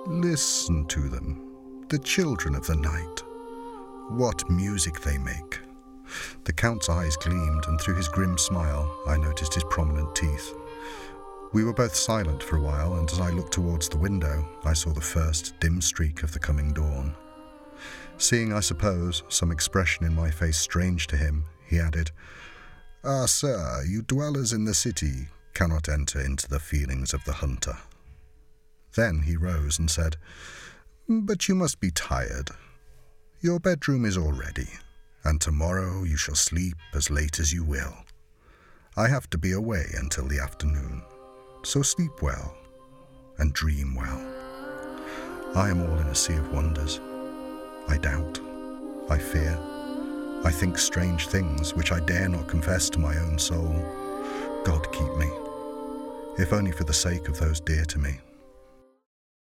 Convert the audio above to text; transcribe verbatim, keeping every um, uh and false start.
Listen to them, the children of the night. What music they make. The Count's eyes gleamed, and through his grim smile I noticed his prominent teeth. We were both silent for a while, and as I looked towards the window, I saw the first dim streak of the coming dawn. Seeing, I suppose, some expression in my face strange to him, he added, "Ah, sir, you dwellers in the city cannot enter into the feelings of the hunter." Then he rose and said, "But you must be tired. Your bedroom is all ready, and tomorrow you shall sleep as late as you will. I have to be away until the afternoon, so sleep well and dream well. I am all in a sea of wonders. I doubt, I fear, I think strange things which I dare not confess to my own soul. God keep me, if only for the sake of those dear to me."